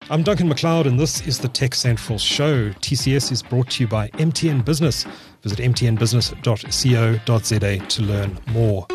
I'm Duncan McLeod, and this is the Tech Central Show. TCS is brought to you by MTN Business. Visit mtnbusiness.co.za to learn more.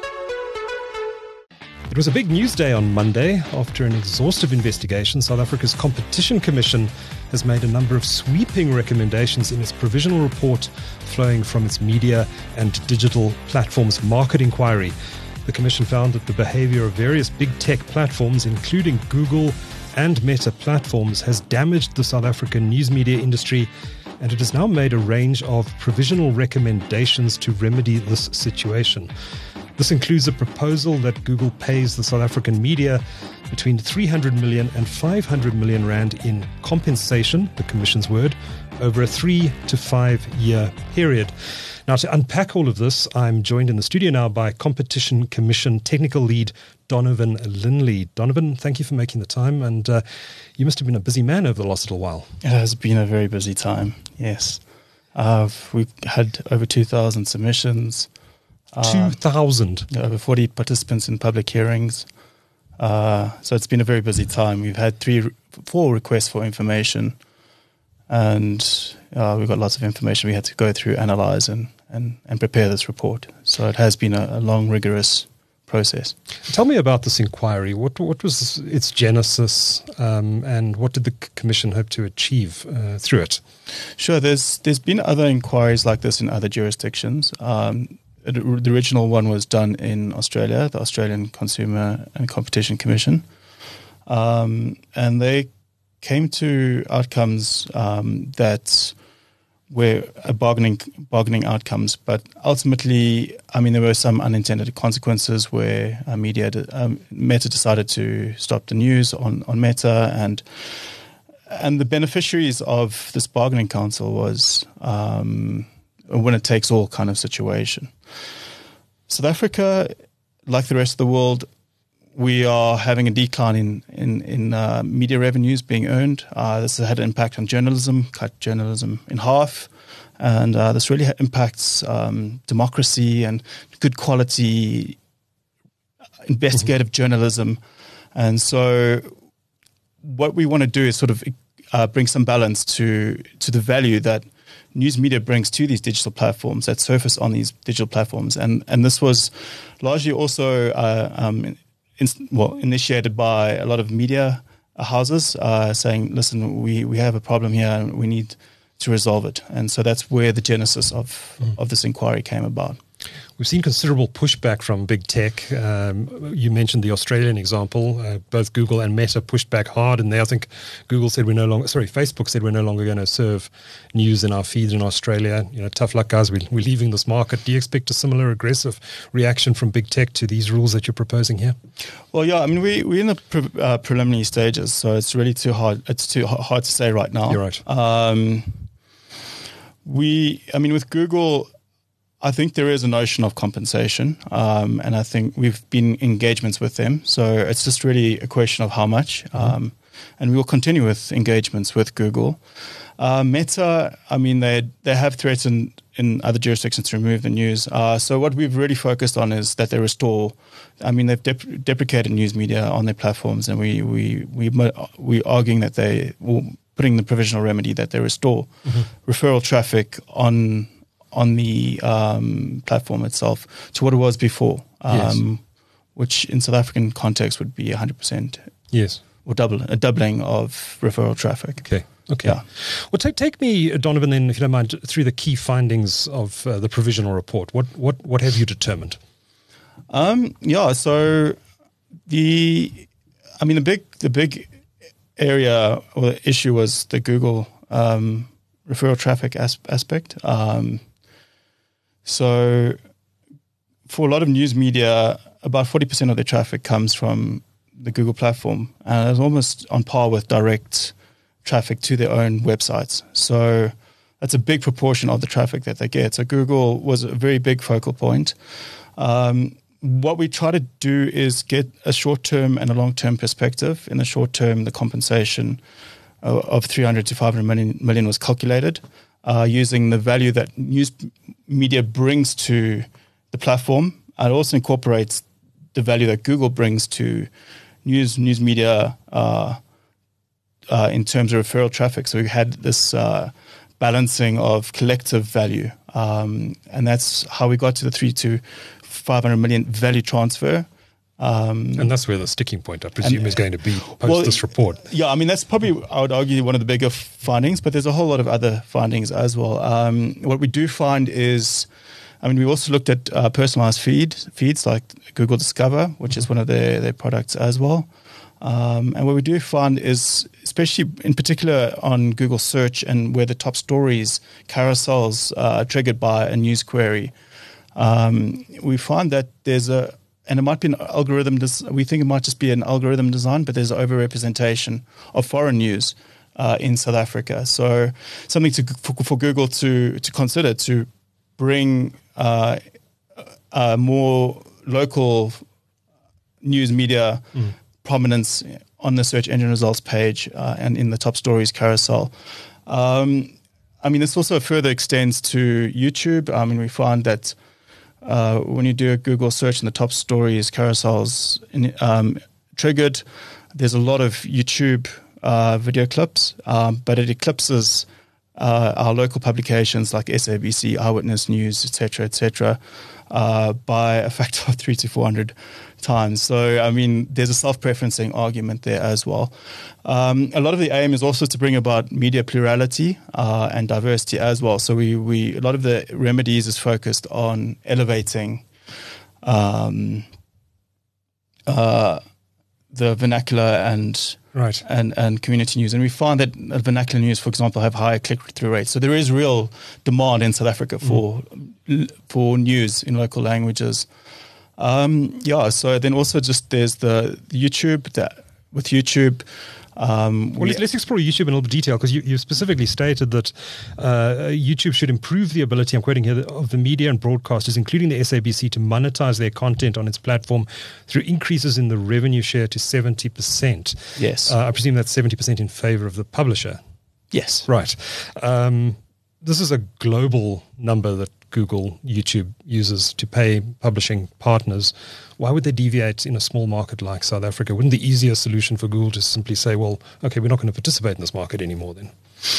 It was a big news day on Monday. After an exhaustive investigation, South Africa's Competition Commission has made a number of sweeping recommendations in its provisional report flowing from its media and digital platforms market inquiry. The Commission found that the behavior of various big tech platforms, including Google and Meta platforms, has damaged the South African news media industry, and it has now made a range of provisional recommendations to remedy this situation. This includes a proposal that Google pays the South African media between 300 million and 500 million rand in compensation, the Commission's word, over a 3 to 5 year period. Now, to unpack all of this, I'm joined in the studio now by Competition Commission Technical Lead Donovan Linley. Donovan, thank you for making the time, and you must have been a busy man over the last little while. It has been a very busy time, yes. We've had over 2,000 submissions. 2,000? Over 40 participants in public hearings. So it's been a very busy time. We've had 4 requests for information, and we've got lots of information we had to go through, analyse and prepare this report. So it has been a long, rigorous process. Tell me about this inquiry. What was its genesis, and what did the Commission hope to achieve through it? Sure, there's been other inquiries like this in other jurisdictions. The original one was done in Australia, the Australian Consumer and Competition Commission, and they came to outcomes that were bargaining outcomes, but ultimately, I mean, there were some unintended consequences where Meta decided to stop the news on Meta, and the beneficiaries of this bargaining council was a winner-takes-all kind of situation. South Africa, like the rest of the world, we are having a decline in media revenues being earned. This has had an impact on journalism, cut journalism in half, and this really impacts democracy and good quality investigative journalism. And so what we want to do is sort of bring some balance to the value that news media brings to these digital platforms that surface on these digital platforms. And this was largely also initiated by a lot of media houses saying, listen, we have a problem here and we need to resolve it. And so that's where the genesis of this inquiry came about. We've seen considerable pushback from big tech. You mentioned the Australian example. Both Google and Meta pushed back hard, and I think Facebook said we're no longer going to serve news in our feeds in Australia. Tough luck, guys. We're leaving this market. Do you expect a similar aggressive reaction from big tech to these rules that you're proposing here? Well, yeah. I mean, we're in the preliminary stages, so it's really too hard. It's too hard to say right now. You're right. With Google, I think there is a notion of compensation, and I think we've been in engagements with them. So it's just really a question of how much, and we will continue with engagements with Google. Meta, I mean, they have threatened in other jurisdictions to remove the news. So what we've really focused on is that they restore. I mean, they've deprecated news media on their platforms, and we're arguing that they will putting the provisional remedy that they restore referral traffic on the platform itself to what it was before, which in South African context would be 100%. Yes. Or a doubling of referral traffic. Okay. Yeah. Well, take me, Donovan, then, if you don't mind, through the key findings of the provisional report. What have you determined? So the big area or the issue was the Google referral traffic aspect. So for a lot of news media, about 40% of their traffic comes from the Google platform, and it's almost on par with direct traffic to their own websites. So that's a big proportion of the traffic that they get. So Google was a very big focal point. What we try to do is get a short-term and a long-term perspective. In the short term, the compensation of 300 to 500 million was calculated using the value that news media brings to the platform. It also incorporates the value that Google brings to news media in terms of referral traffic. So we had this balancing of collective value. And that's how we got to the 3 to 500 million value transfer. And that's where the sticking point, I presume, is going to be post this report. Yeah, I mean, that's probably, I would argue, one of the bigger findings, but there's a whole lot of other findings as well. What we do find is, I mean, we also looked at personalized feeds like Google Discover, which is one of their products as well. And what we do find is, especially in particular on Google search and where the top stories, carousels are triggered by a news query, we find that there's and it might be an algorithm, we think it might just be an algorithm design, but there's overrepresentation of foreign news in South Africa. So something for Google to consider, to bring more local news media prominence on the search engine results page and in the top stories carousel. I mean, this also further extends to YouTube. I mean, we find that when you do a Google search and the top stories carousels triggered, there's a lot of YouTube video clips, but it eclipses our local publications like SABC, Eyewitness News, etc., by a factor of 300 to 400 times. So, I mean, there's a self-preferencing argument there as well. A lot of the aim is also to bring about media plurality and diversity as well. So, a lot of the remedies is focused on elevating the vernacular and community news. And we find that vernacular news, for example, have higher click-through rates. So there is real demand in South Africa for news in local languages. So then also just there's the YouTube, with YouTube. Let's explore YouTube in a little bit of detail, because you specifically stated that YouTube should improve the ability, I'm quoting here, of the media and broadcasters, including the SABC, to monetize their content on its platform through increases in the revenue share to 70%. Yes. I presume that's 70% in favor of the publisher. Yes. Right. This is a global number that Google, YouTube uses to pay publishing partners. Why would they deviate in a small market like South Africa? Wouldn't the easier solution for Google to simply say, well, okay, we're not going to participate in this market anymore then?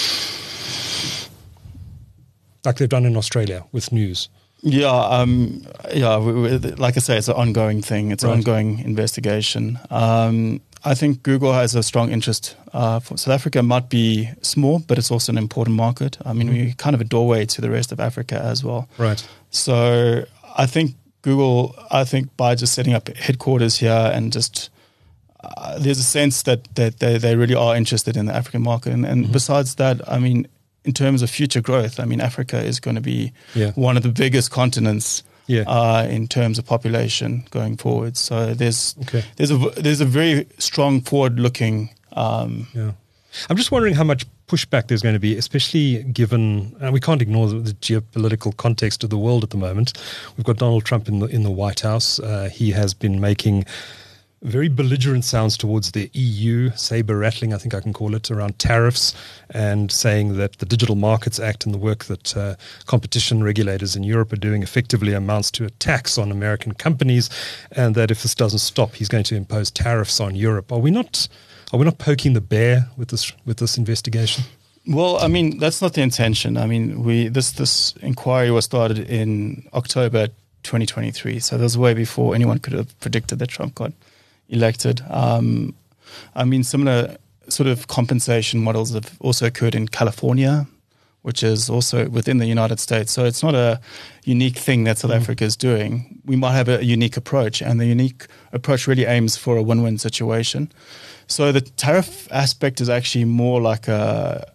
Like they've done in Australia with news. Yeah, like I say, it's an ongoing thing. It's an ongoing investigation. I think Google has a strong interest. For South Africa might be small, but it's also an important market. I mean, we're kind of a doorway to the rest of Africa as well. Right. So I think Google, by just setting up headquarters here and just there's a sense that they really are interested in the African market. And besides that, I mean, in terms of future growth, I mean, Africa is going to be one of the biggest continents in terms of population going forward. So there's a very strong forward-looking. I'm just wondering how much pushback there's going to be, especially given, and we can't ignore the geopolitical context of the world at the moment. We've got Donald Trump in the White House. He has been making very belligerent sounds towards the EU, saber-rattling, I think I can call it, around tariffs, and saying that the Digital Markets Act and the work that competition regulators in Europe are doing effectively amounts to a tax on American companies, and that if this doesn't stop, he's going to impose tariffs on Europe. Are we not poking the bear with this investigation? Well, I mean, that's not the intention. I mean, this inquiry was started in October 2023, so that was way before anyone could have predicted that Trump got elected. I mean, similar sort of compensation models have also occurred in California, which is also within the United States. So it's not a unique thing that South Africa is doing. We might have a unique approach, and the unique approach really aims for a win-win situation. So the tariff aspect is actually more like a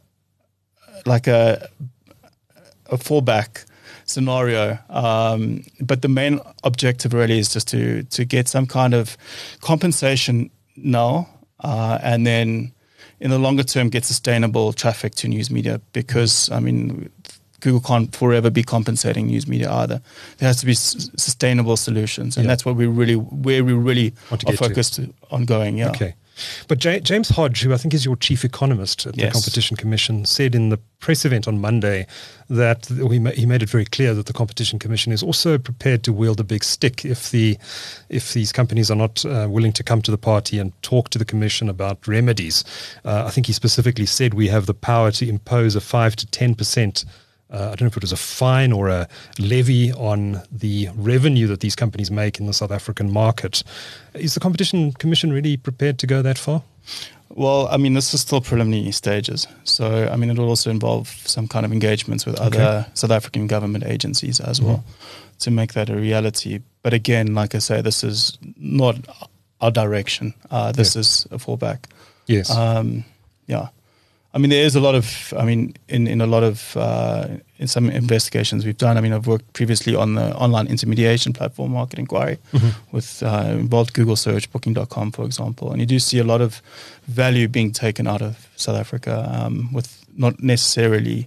fallback scenario, but the main objective really is just to get some kind of compensation now, and then in the longer term get sustainable traffic to news media, because I mean Google can't forever be compensating news media either. There has to be sustainable solutions, and that's what we really are focused on going. Okay. But James Hodge, who I think is your chief economist at the Competition Commission, said in the press event on Monday that he made it very clear that the Competition Commission is also prepared to wield a big stick if these companies are not willing to come to the party and talk to the Commission about remedies. I think he specifically said we have the power to impose a 5 to 10%. I don't know if it was a fine or a levy on the revenue that these companies make in the South African market. Is the Competition Commission really prepared to go that far? Well, I mean, this is still preliminary stages. So, I mean, it will also involve some kind of engagements with other South African government agencies as well to make that a reality. But again, like I say, this is not our direction. This is a fallback. Yes. I mean, there is a lot of, in some investigations we've done, I mean, I've worked previously on the online intermediation platform market inquiry with involved Google search, Booking.com, for example. And you do see a lot of value being taken out of South Africa with not necessarily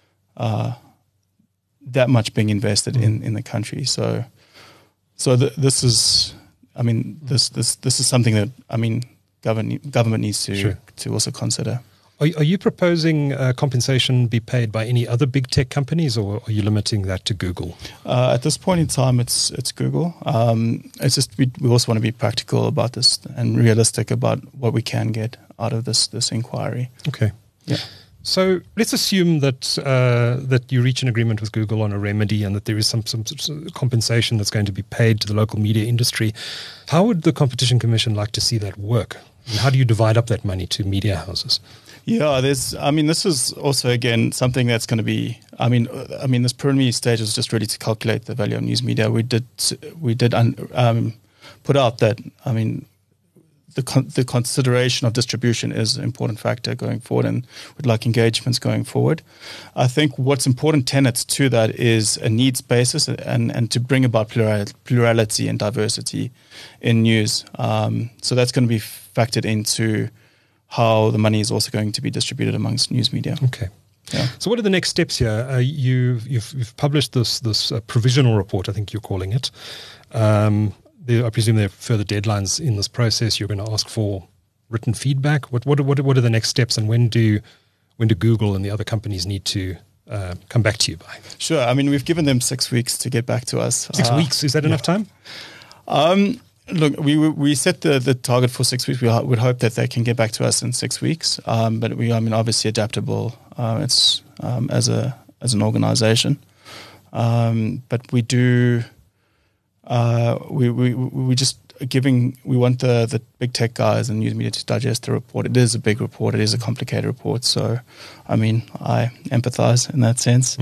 that much being invested in the country. So this is, I mean, this is something that, I mean, government needs to also consider. Are you proposing compensation be paid by any other big tech companies, or are you limiting that to Google? At this point in time, it's Google. It's just we also want to be practical about this and realistic about what we can get out of this inquiry. Okay. Yeah. So let's assume that that you reach an agreement with Google on a remedy and that there is some compensation that's going to be paid to the local media industry. How would the Competition Commission like to see that work? And how do you divide up that money to media houses? Yeah, this is also, again, something that's going to be, I mean, this preliminary stage was just really to calculate the value of news media. We did put out that, I mean, the consideration of distribution is an important factor going forward, and we'd like engagements going forward. I think what's important tenets to that is a needs basis and to bring about plurality and diversity in news. So that's going to be factored into how the money is also going to be distributed amongst news media. Okay. Yeah. So what are the next steps here? You've published this provisional report, I think you're calling it. I presume there are further deadlines in this process. You're going to ask for written feedback. What are the next steps, and when do Google and the other companies need to come back to you by? Sure. I mean, we've given them 6 weeks to get back to us. 6 weeks, is that enough time? Look, we set the target for 6 weeks. We would hope that they can get back to us in 6 weeks. But obviously adaptable. It's as an organization. But we do. We just giving. We want the big tech guys and news media to digest the report. It is a big report. It is a complicated report. So, I mean, I empathize in that sense.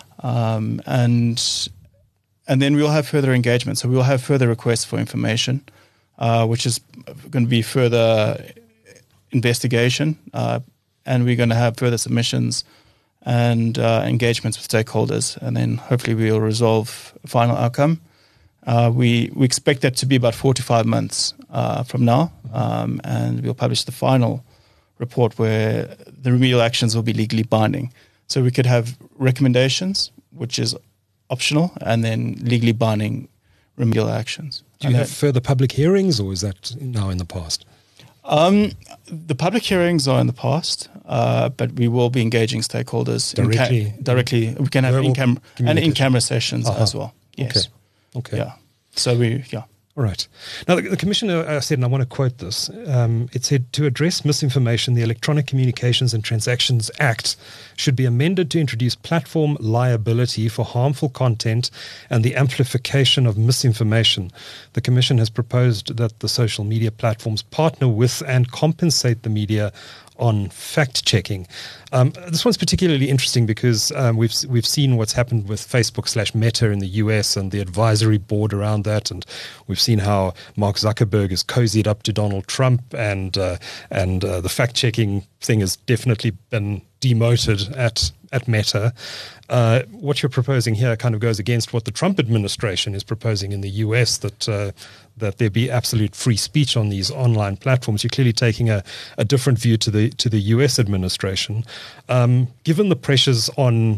And then we'll have further engagement. So we'll have further requests for information, which is going to be further investigation. And we're going to have further submissions and engagements with stakeholders. And then hopefully we'll resolve a final outcome. We expect that to be about 4 to 5 months from now. And we'll publish the final report where the remedial actions will be legally binding. So we could have recommendations, which is optional, and then legally binding remedial actions. Do you have further public hearings, or is that now in the past? The public hearings are in the past, but we will be engaging stakeholders directly. We can have in-camera sessions as well. Yes. Okay. Yeah. So All right. Now, the Commissioner said, and I want to quote this, it said, to address misinformation, the Electronic Communications and Transactions Act should be amended to introduce platform liability for harmful content and the amplification of misinformation. The Commission has proposed that the social media platforms partner with and compensate the media on fact-checking. This one's particularly interesting because we've seen what's happened with Facebook/Meta in the US and the advisory board around that, and we've seen how Mark Zuckerberg has cozied up to Donald Trump, and the fact-checking thing has definitely been demoted at Meta. What you're proposing here kind of goes against what the Trump administration is proposing in the US, that there be absolute free speech on these online platforms. You're clearly taking a different view to the US administration. Given the pressures on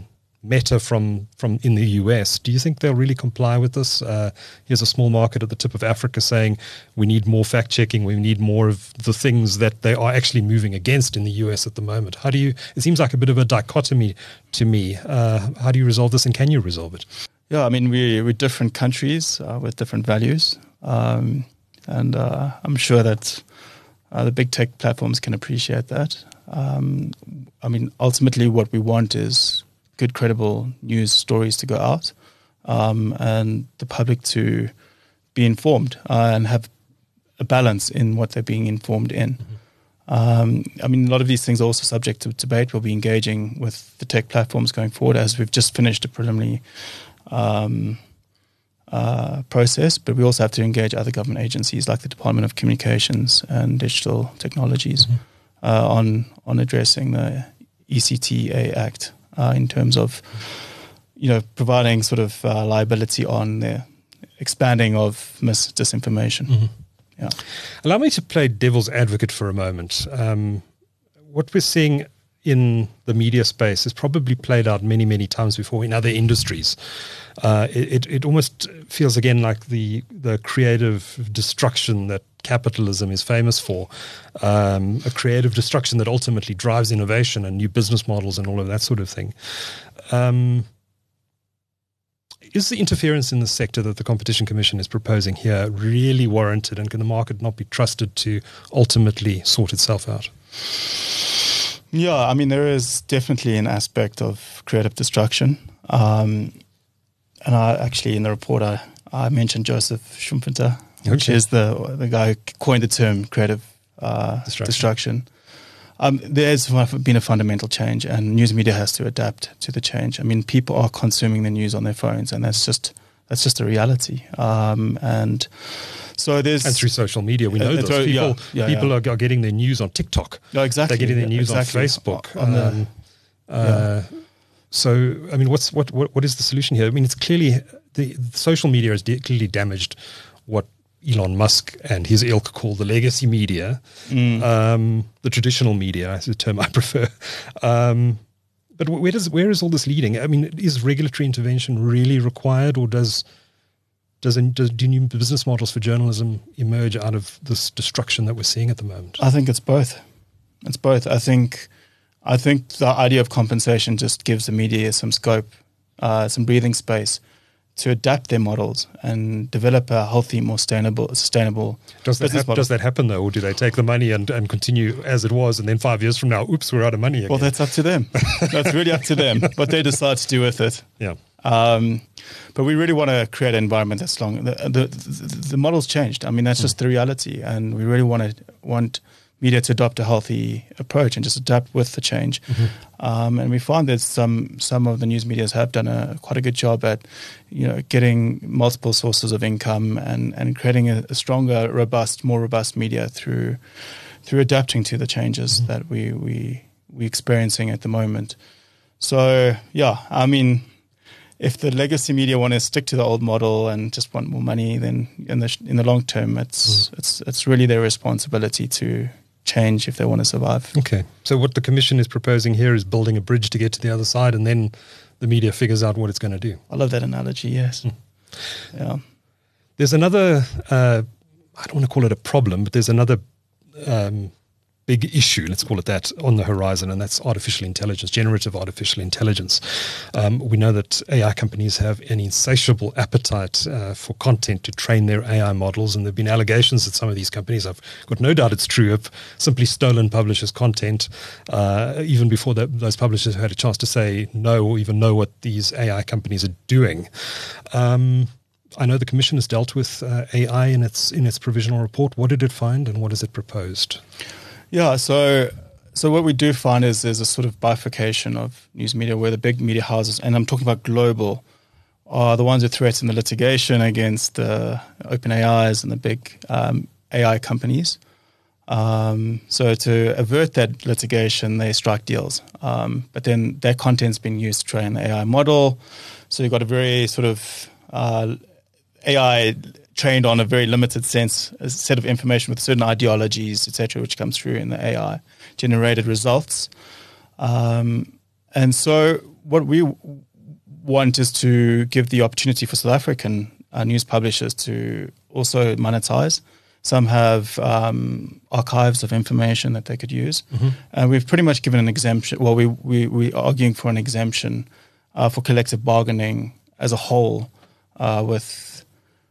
Meta from in the US. Do you think they'll really comply with this? Here's a small market at the tip of Africa saying we need more fact checking, we need more of the things that they are actually moving against in the US at the moment. It seems like a bit of a dichotomy to me. How do you resolve this, and can you resolve it? Yeah, I mean, we're different countries with different values. And I'm sure that the big tech platforms can appreciate that. I mean, ultimately what we want is good, credible news stories to go out, and the public to be informed and have a balance in what they're being informed in. I mean, a lot of these things are also subject to debate. We'll be engaging with the tech platforms going forward, as we've just finished a preliminary process, but we also have to engage other government agencies like the Department of Communications and Digital Technologies on addressing the ECTA Act in terms of, providing sort of liability on the expanding of disinformation. Yeah. Allow me to play devil's advocate for a moment. What we're seeing in the media space is probably played out many, many times before in other industries. It almost feels again like the creative destruction that capitalism is famous for, a creative destruction that ultimately drives innovation and new business models and all of that sort of thing. Is the interference in the sector that the Competition Commission is proposing here really warranted, and can the market not be trusted to ultimately sort itself out? Yeah, I mean, there is definitely an aspect of creative destruction. And I actually, in the report, I mentioned Joseph Schumpeter, which is the guy who coined the term creative destruction. There's been a fundamental change, and news media has to adapt to the change. I mean, people are consuming the news on their phones, and that's just a reality. And so there's through social media, we know this. People are getting their news on TikTok. No, exactly. They're getting their news on Facebook. So, I mean, what is the solution here? I mean, it's clearly the social media has clearly damaged what Elon Musk and his ilk call the legacy media, the traditional media is the term I prefer. But where is all this leading? I mean, is regulatory intervention really required, or do new business models for journalism emerge out of this destruction that we're seeing at the moment? I think it's both. It's both. I think the idea of compensation just gives the media some scope, some breathing space to adapt their models and develop a healthy, more sustainable Does that happen, though, or do they take the money and continue as it was, and then 5 years from now, oops, we're out of money again? Well, that's up to them. That's really up to them, what they decide to do with it. Yeah. But we really want to create an environment that's long. The model's changed. I mean, that's just the reality, and we really want media to adopt a healthy approach and just adapt with the change. And we find that some of the news medias have done quite a good job at, getting multiple sources of income and creating a stronger, more robust media through adapting to the changes that we're experiencing at the moment. So, yeah, I mean, if the legacy media want to stick to the old model and just want more money, then in the long term, it's really their responsibility to change if they want to survive. Okay. So what the Commission is proposing here is building a bridge to get to the other side, and then the media figures out what it's going to do. I love that analogy, yes. Yeah. There's another, I don't want to call it a problem, but there's another big issue, let's call it that, on the horizon, and that's artificial intelligence, generative artificial intelligence. We know that AI companies have an insatiable appetite for content to train their AI models, and there have been allegations that some of these companies, I've got no doubt it's true, have simply stolen publishers' content even before those publishers had a chance to say no or even know what these AI companies are doing. I know the Commission has dealt with AI in its provisional report. What did it find, and what has it proposed? Yeah, so what we do find is there's a sort of bifurcation of news media where the big media houses, and I'm talking about global, are the ones who threaten the litigation against the OpenAIs and the big AI companies. So to avert that litigation, they strike deals. But then their content's been used to train the AI model. So you've got a very sort of AI trained on a very limited a set of information with certain ideologies, etc., which comes through in the AI generated results. And so what want is to give the opportunity for South African news publishers to also monetize. Some have archives of information that they could use. And we've pretty much given an exemption. Well, we're arguing for an exemption for collective bargaining as a whole with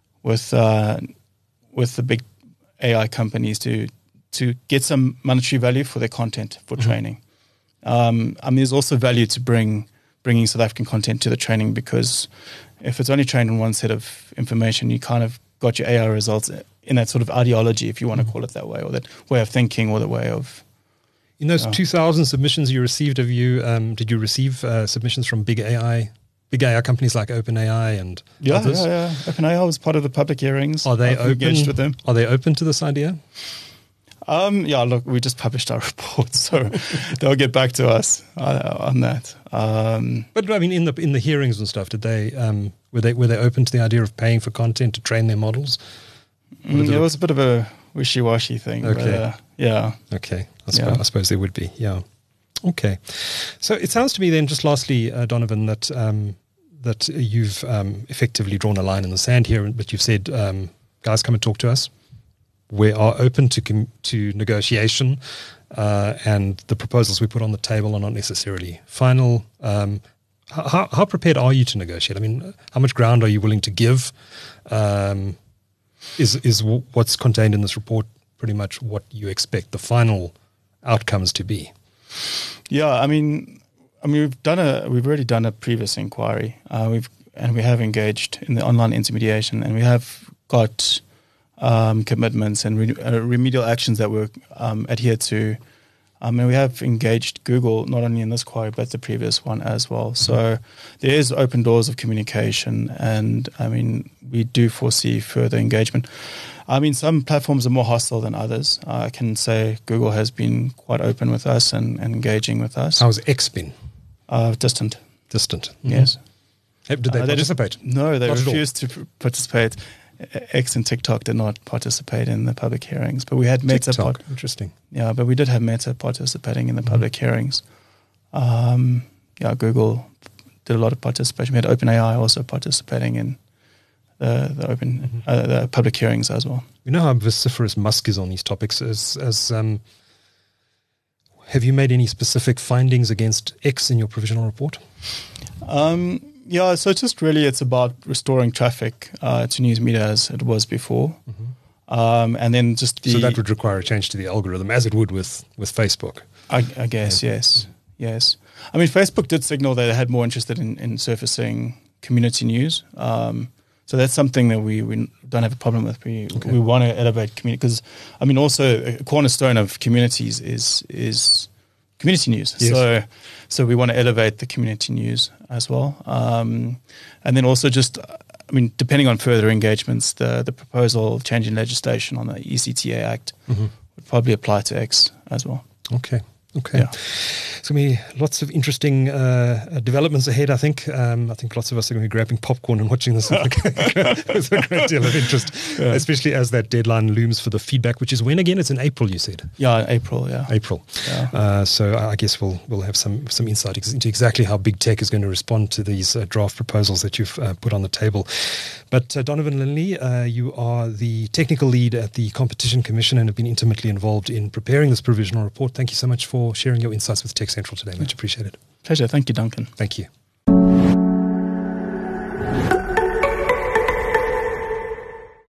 the big AI companies to get some monetary value for their content for training. There's also value to bringing South African content to the training, because if it's only trained on one set of information, you kind of got your AI results in that sort of ideology, if you want to call it that way, or that way of thinking, or the way of... In those 2,000 submissions you received, did you receive submissions from big AI companies like OpenAI and others? Yeah. OpenAI was part of the public hearings. Are they open? Engaged with them. Are they open to this idea? Look, we just published our report, so they'll get back to us on that. But I mean, in the hearings and stuff, did they were they open to the idea of paying for content to train their models? It was a bit of a wishy-washy thing. Okay. But, Okay. I suppose there would be. Yeah. Okay. So it sounds to me then, just lastly, Donovan, that you've effectively drawn a line in the sand here, but you've said, guys, come and talk to us. We are open to negotiation, and the proposals we put on the table are not necessarily final. How prepared are you to negotiate? I mean, how much ground are you willing to give? Is what's contained in this report pretty much what you expect the final outcomes to be? Yeah, I mean, we've already done a previous inquiry. We have engaged in the online intermediation, and we have got commitments and remedial actions that were adhered to. And we have engaged Google not only in this inquiry but the previous one as well. So there is open doors of communication, and I mean, we do foresee further engagement. I mean, some platforms are more hostile than others. I can say Google has been quite open with us and engaging with us. How's X been? Distant. Yes. Did they participate? No, they refused to participate. X and TikTok did not participate in the public hearings, but we had Meta. Interesting. Yeah, but we did have Meta participating in the public hearings. Google did a lot of participation. We had OpenAI also participating in the public hearings as well. You know how vociferous Musk is on these topics. Have you made any specific findings against X in your provisional report? So it's about restoring traffic to news media as it was before. And then so that would require a change to the algorithm, as it would with Facebook. I guess, yes. I mean, Facebook did signal that they had more interested in surfacing community news. So that's something that we don't have a problem with. We want to elevate community, because, I mean, also a cornerstone of communities is community news. Yes. So we want to elevate the community news as well. And then also depending on further engagements, the proposal changing legislation on the ECTA Act would probably apply to X as well. Okay. Yeah. So lots of interesting developments ahead, I think. I think lots of us are going to be grabbing popcorn and watching this with a great deal of interest, especially as that deadline looms for the feedback, which is when again? It's in April, you said? Yeah, April, yeah. April. Yeah. So I guess we'll have some insight into exactly how big tech is going to respond to these draft proposals that you've put on the table. But Donovan Linley, you are the technical lead at the Competition Commission and have been intimately involved in preparing this provisional report. Thank you so much for sharing your insights with Tech Central today. Much appreciated. Pleasure. Thank you, Duncan. Thank you.